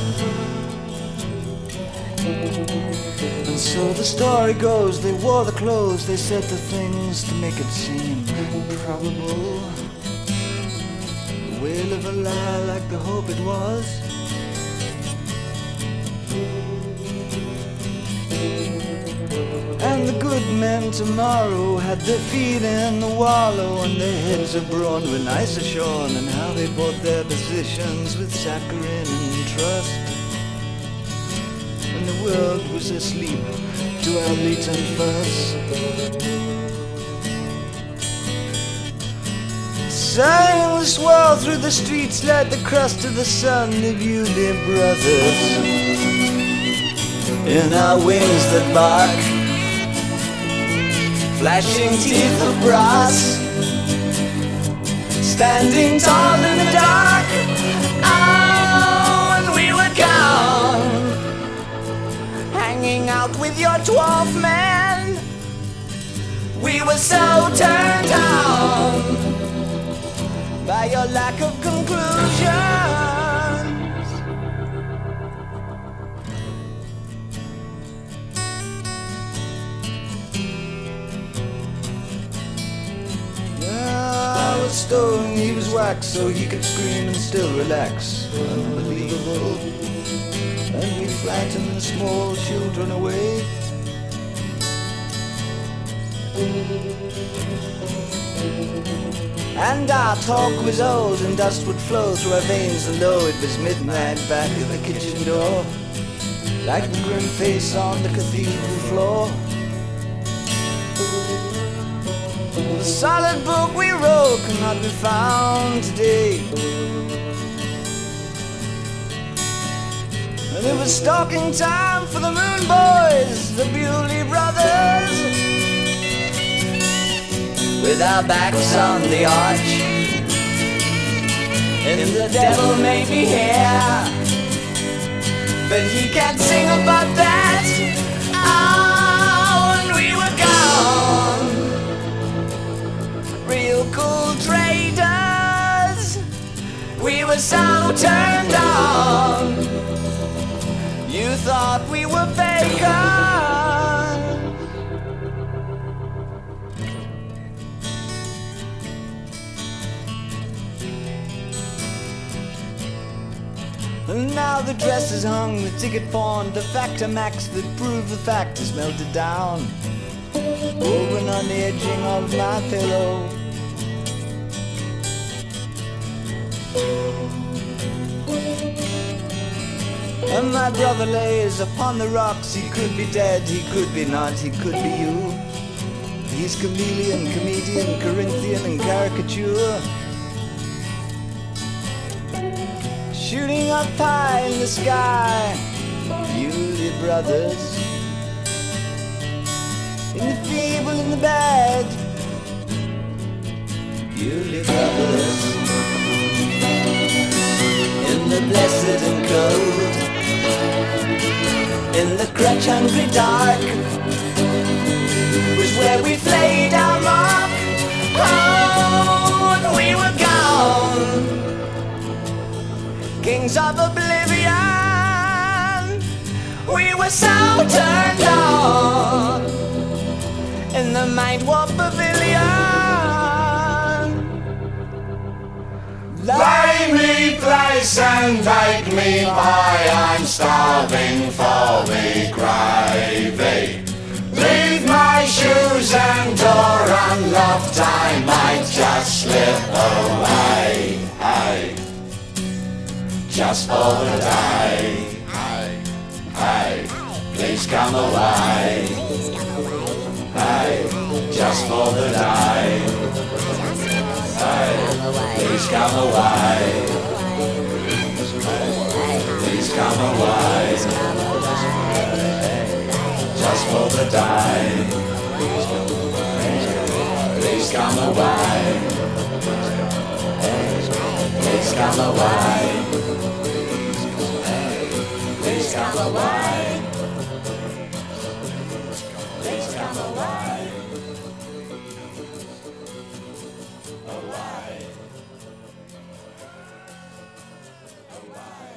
And so the story goes, they wore the clothes, they said the things to make it seem probable. The wail of a lie like the hope it was. And the good men tomorrow had their feet in the wallow, and their heads abroad were nicer shorn, and how they bought their positions with saccharine and trust. When the world was asleep to our latent fuss. Silence swirl through the streets like the crust of the sun, the Bewley brothers in our wings that bark, flashing teeth of brass, standing tall in the dark. Oh, and we were gone, hanging out with your 12 men. We were so turned on by your lack of conclusions. I was stone, he was wax, so he could scream and still relax. Unbelievable. And we frightened the small children away. And our talk was old, and dust would flow through our veins, and though it was midnight back at the kitchen door, like the grim face on the cathedral floor, the solid book we wrote cannot be found today. And it was stalking time for the Moon Boys, the Bewley brothers, with our backs on the arch. And the devil may be here, but he can't sing about that. Oh, and we were gone, real cool traders. We were so turned on, you thought we were fakers. And now the dress is hung, the ticket pawned, the factor max that proved the fact is melted down over and on the edging of my pillow. And my brother lays upon the rocks. He could be dead, he could be not, he could be you. He's chameleon, comedian, Corinthian and caricature, shooting up high in the sky. Bewley brothers, in the feeble and the bad. Bewley brothers, in the blessed and cold, in the crutch-hungry dark, was where we played our mark. Oh, and we were gone, kings of oblivion. We were so turned on in the Mind Warp Pavilion. Lay me place and take me pie, I'm starving for me gravy. Leave my shoes and door unlocked, I might just slip away. Hey, just for the day. Hey, please come away. Hey, just for the day. Hey, please come away. Please come away. Just for the day. Please come away. Please come away. Please come away. Please come away. Away. Away.